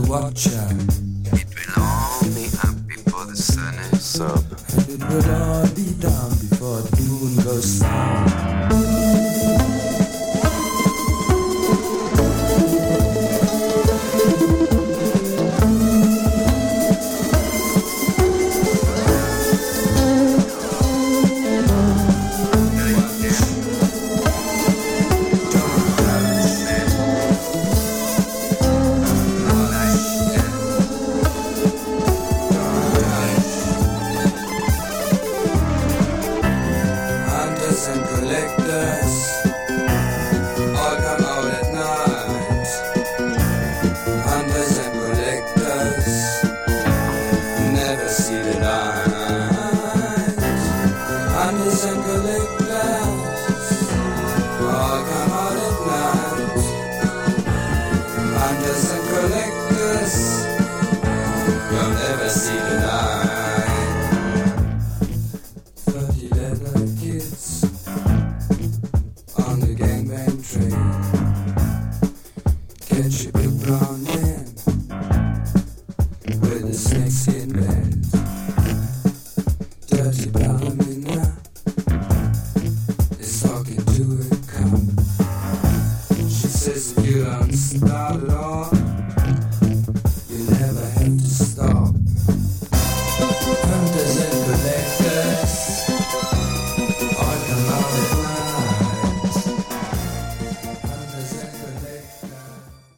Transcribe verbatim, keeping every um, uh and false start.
watcher. It will all be up before the sun is up. And it will all be done before the moon goes down. And collectors all come out at night. Hunters and collectors never see the light. Hunters and collectors all come out at night. Hunters and collectors you'll never see the light. Thirty leather kids on the gangbang train. Catch a big brown man with a snakeskin band. Dirty ballerina is talking to a cop. She says if you don't stop